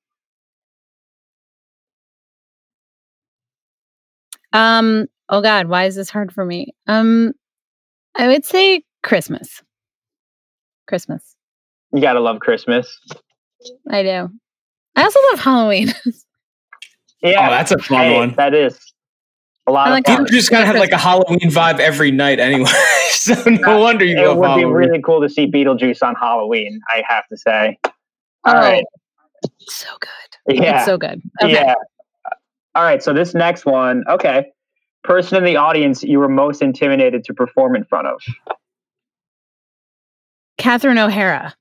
Um, oh God, why is this hard for me? Um, I would say Christmas. Christmas. You gotta love Christmas. I do. I also love Halloween. Yeah, Oh, that's a fun hey, one. That is a lot I of like fun. People just kind of have like a Halloween vibe every night anyway. So no wonder you It love would Halloween. be really cool to see Beetlejuice on Halloween, I have to say. All Oh, right. so good. Yeah. It's so good. Okay. Yeah. All right. So this next one, okay. Person in the audience you were most intimidated to perform in front of. Catherine O'Hara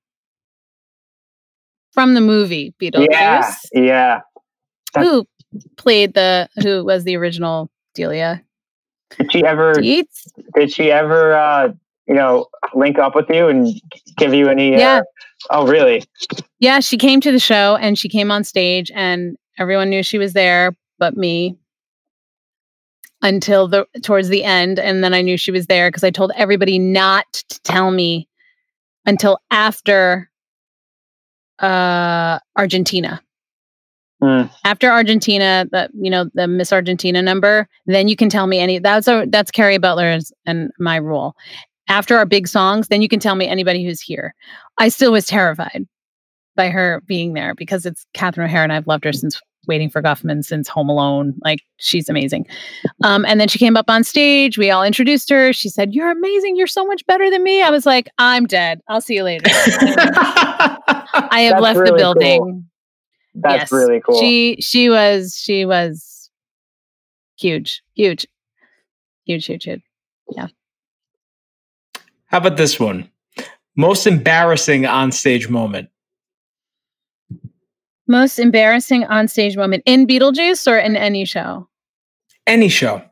from the movie Beetlejuice. Yeah. Yeah. Who played the, who was the original Delia Did she ever, Dietz? did she ever, uh, you know, link up with you and give you any? Yeah. Uh, oh, really? Yeah, she came to the show and she came on stage and everyone knew she was there but me until the towards the end, and then I knew she was there because I told everybody not to tell me until after uh Argentina. Mm. After Argentina, the you know the Miss Argentina number, then you can tell me any. That's a that's Carrie Butler's and my rule. After our big songs, then you can tell me anybody who's here. I still was terrified by her being there because it's Catherine O'Hara and I've loved her since Waiting for Guffman, since Home Alone. Like, she's amazing. Um, and then she came up on stage. We all introduced her. She said, "You're amazing. You're so much better than me." I was like, "I'm dead. I'll see you later." I have That's left really the building. Cool. That's Yes. really cool. She she was she was huge, huge, huge, huge, huge. Yeah. How about this one? Most embarrassing onstage moment. Most embarrassing onstage moment in Beetlejuice or in any show? Any show.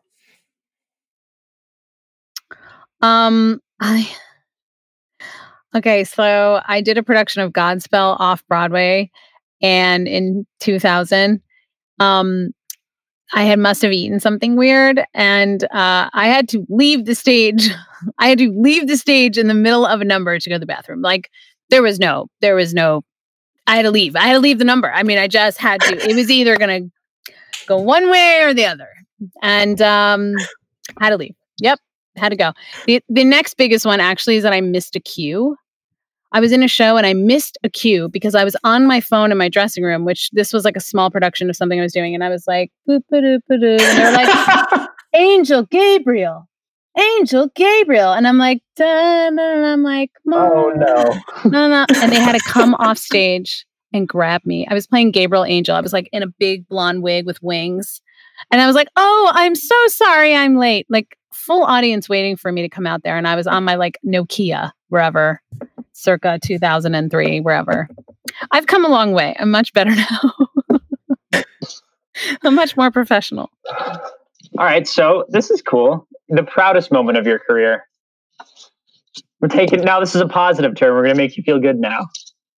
Um, I okay. So I did a production of Godspell off Broadway, And in two thousand, um, I had must have eaten something weird, and uh, I had to leave the stage. I had to leave the stage in the middle of a number to go to the bathroom. Like there was no, there was no. I had to leave. I had to leave the number. I mean, I just had to. It was either gonna go one way or the other, and um, I had to leave. Yep, had to go. The the next biggest one actually is that I missed a cue. I was in a show and I missed a cue because I was on my phone in my dressing room, which this was like a small production of something I was doing. And I was like, boop, boop, boop, boop, and they're like, Angel Gabriel, Angel Gabriel. And I'm like, and I'm like, oh no. no, no. And they had to come off stage and grab me. I was playing Gabriel Angel. I was like in a big blonde wig with wings. And I was like, oh, I'm so sorry I'm late. Like full audience waiting for me to come out there. And I was on my like Nokia, wherever. Circa two thousand three, wherever. I've come a long way. I'm much better now. I'm much more professional. All right. So this is cool. The proudest moment of your career. We're taking, now this is a positive term. We're going to make you feel good now.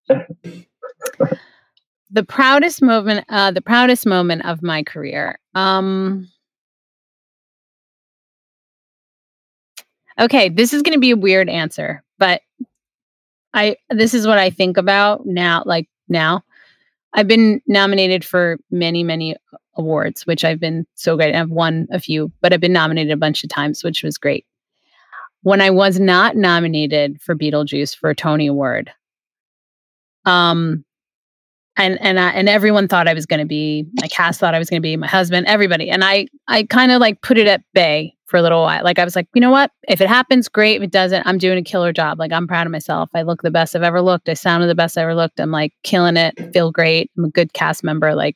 The proudest moment, uh, the proudest moment of my career. Um, okay. This is going to be a weird answer, but I, this is what I think about now, like now. I've been nominated for many, many awards, which I've been so great. I've won a few, but I've been nominated a bunch of times, which was great. When I was not nominated for Beetlejuice for a Tony Award, um, and and I, and everyone thought I was going to be, my cast thought I was going to be, my husband, everybody, and I I kind of like put it at bay for a little while. Like I was like, you know what? If it happens, great. If it doesn't, I'm doing a killer job. Like I'm proud of myself. I look the best I've ever looked. I sounded the best I ever looked. I'm like killing it. Feel great. I'm a good cast member. Like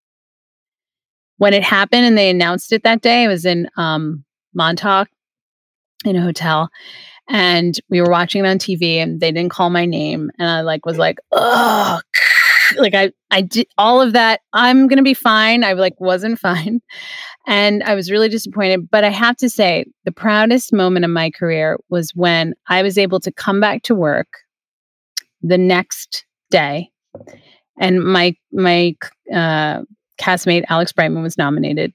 when it happened and they announced it that day, I was in um, Montauk in a hotel, and we were watching it on T V, and they didn't call my name, and I like was like, oh, like I I did all of that. I'm gonna be fine. I like wasn't fine. And I was really disappointed. But I have to say, the proudest moment of my career was when I was able to come back to work the next day. And my my uh, castmate, Alex Brightman, was nominated.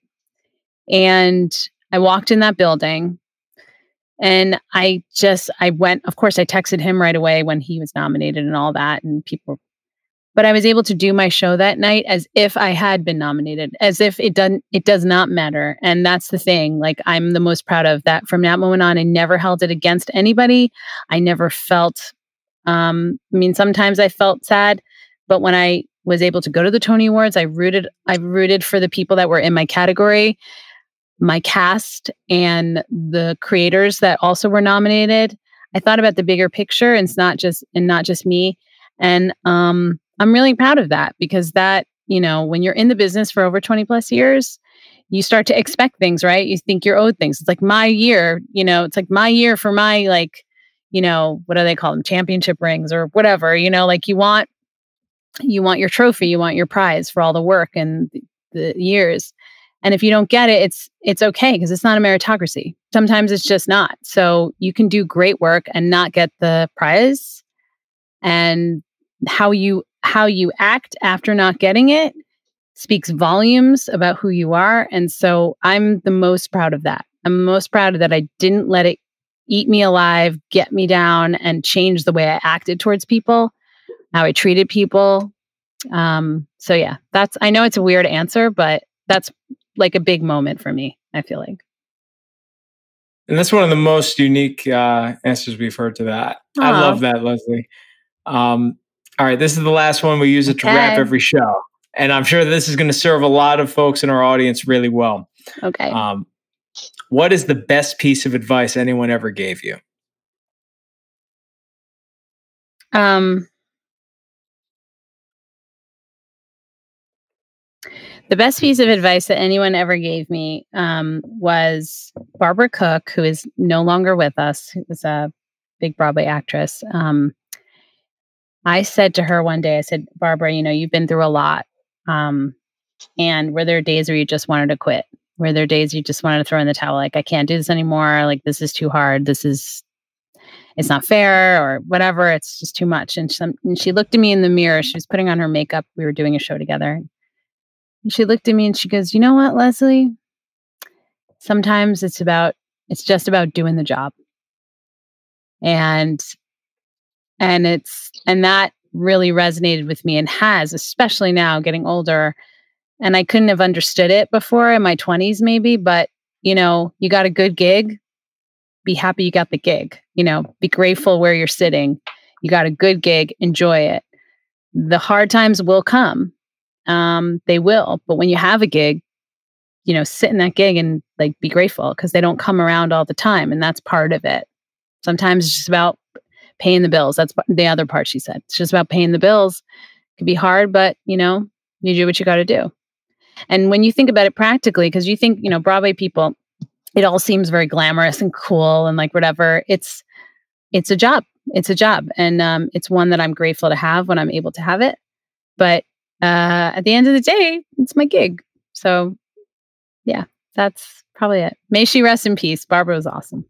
And I walked in that building. And I just, I went, of course, I texted him right away when he was nominated and all that. And people But I was able to do my show that night as if I had been nominated, as if it doesn't, it does not matter. And that's the thing. Like I'm the most proud of that. From that moment on, I never held it against anybody. I never felt, um, I mean, sometimes I felt sad, but when I was able to go to the Tony Awards, I rooted, I rooted for the people that were in my category, my cast, and the creators that also were nominated. I thought about the bigger picture, and it's not just, and not just me. And, um, I'm really proud of that, because that, you know, when you're in the business for over twenty plus years, you start to expect things, right? You think you're owed things. It's like my year, you know, it's like my year for my, like, you know, what do they call them? Championship rings or whatever, you know, like you want, you want your trophy, you want your prize for all the work and the, the years. And if you don't get it, it's, it's okay, because it's not a meritocracy. Sometimes it's just not. So you can do great work and not get the prize. And how you how you act after not getting it speaks volumes about who you are. And so I'm the most proud of that. I'm most proud of that I didn't let it eat me alive, get me down, and change the way I acted towards people, how I treated people. Um, so yeah, that's, I know it's a weird answer, but that's like a big moment for me, I feel like. And that's one of the most unique uh, answers we've heard to that. Aww. I love that, Leslie. Um, all right, this is the last one. We use it okay. to wrap every show. And I'm sure this is going to serve a lot of folks in our audience really well. Okay. Um, what is the best piece of advice anyone ever gave you? Um, the best piece of advice that anyone ever gave me um, was Barbara Cook, who is no longer with us, who was a big Broadway actress. Um, I said to her one day, I said, Barbara, you know, you've been through a lot. Um, and were there days where you just wanted to quit? Were there days you just wanted to throw in the towel? Like, I can't do this anymore. Like, this is too hard. This is, it's not fair or whatever. It's just too much. And she, and she looked at me in the mirror. She was putting on her makeup. We were doing a show together. And she looked at me and she goes, you know what, Leslie? Sometimes it's about, it's just about doing the job. And, and it's, and that really resonated with me and has, especially now getting older. And I couldn't have understood it before in my twenties, maybe, but you know, you got a good gig, be happy you got the gig, you know, be grateful where you're sitting. You got a good gig, enjoy it. The hard times will come. Um, they will. But when you have a gig, you know, sit in that gig and like be grateful because they don't come around all the time. And that's part of it. Sometimes it's just about paying the bills. That's the other part she said. It's just about paying the bills. It can be hard, but you know, you do what you got to do. And when you think about it practically, because you think, you know, Broadway people, it all seems very glamorous and cool and like whatever. It's, it's a job. It's a job. And um, it's one that I'm grateful to have when I'm able to have it. But uh, at the end of the day, it's my gig. So yeah, that's probably it. May she rest in peace. Barbara was awesome.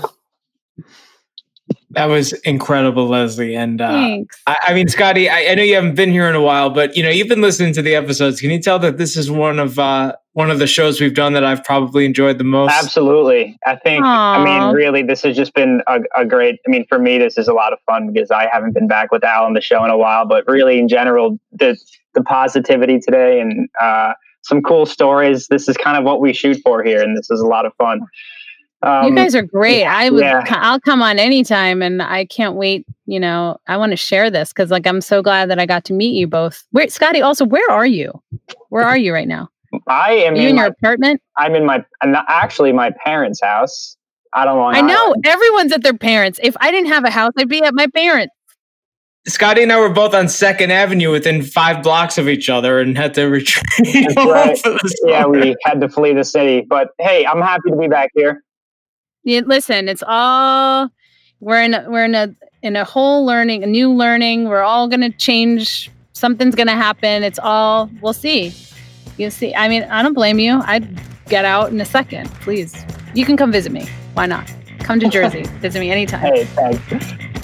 That was incredible, Leslie. And uh, Thanks. I, I mean, Scotty, I, I know you haven't been here in a while, but you know, you've been listening to the episodes. Can you tell that this is one of uh, one of the shows we've done that I've probably enjoyed the most? Absolutely. I think, Aww. I mean, really, this has just been a, a great, I mean, for me, this is a lot of fun because I haven't been back with Al on the show in a while, but really in general, the, the positivity today and uh, some cool stories. This is kind of what we shoot for here. And this is a lot of fun. Um, you guys are great. I would, yeah. I'll come on anytime, and I can't wait. You know, I want to share this because, like, I'm so glad that I got to meet you both. Where, Scotty? Also, where are you? Where are you right now? I am are you in, in my, your apartment. I'm in my, actually my parents' house. I don't want. I know everyone's at their parents. If I didn't have a house, I'd be at my parents. Scotty and I were both on Second Avenue within five blocks of each other and had to retreat. Right. Yeah, we had to flee the city. But hey, I'm happy to be back here. Yeah, listen, it's all we're in. A, we're in a in a whole learning, a new learning. We're all going to change. Something's going to happen. It's all. We'll see. You'll see. I mean, I don't blame you. I'd get out in a second. Please, you can come visit me. Why not? Come to Jersey. Visit me anytime. Hey, thanks.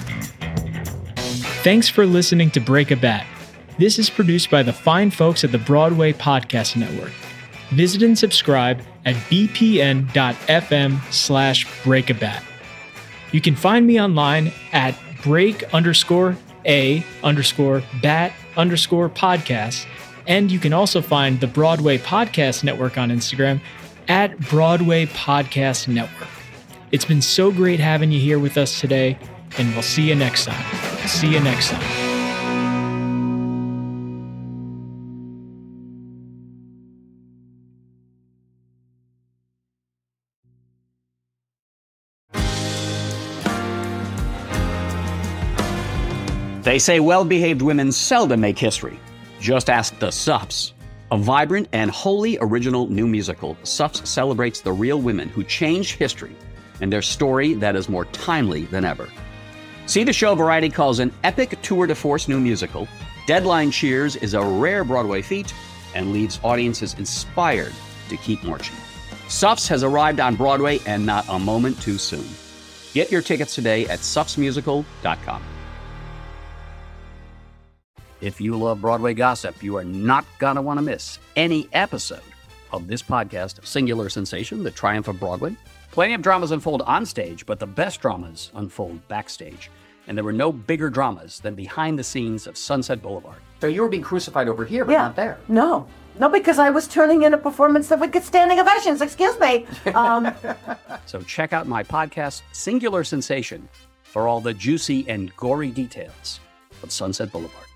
Thanks for listening to Break a Bat. This is produced by the fine folks at the Broadway Podcast Network. Visit and subscribe at bpn.fm slash breakabat. You can find me online at break underscore a underscore bat underscore podcast. And you can also find the Broadway Podcast Network on Instagram at Broadway Podcast Network. It's been so great having you here with us today, and we'll see you next time. See you next time. They say well-behaved women seldom make history. Just ask the Suffs. A vibrant and wholly original new musical, Suffs celebrates the real women who changed history and their story that is more timely than ever. See the show Variety calls an epic tour de force new musical. Deadline cheers is a rare Broadway feat and leaves audiences inspired to keep marching. Suffs has arrived on Broadway and not a moment too soon. Get your tickets today at suffs musical dot com. If you love Broadway gossip, you are not going to want to miss any episode of this podcast, Singular Sensation, The Triumph of Broadway. Plenty of dramas unfold on stage, but the best dramas unfold backstage. And there were no bigger dramas than behind the scenes of Sunset Boulevard. So you were being crucified over here, but yeah. not there. No. No, because I was turning in a performance that would get standing ovations. Excuse me. Um, so check out my podcast, Singular Sensation, for all the juicy and gory details of Sunset Boulevard.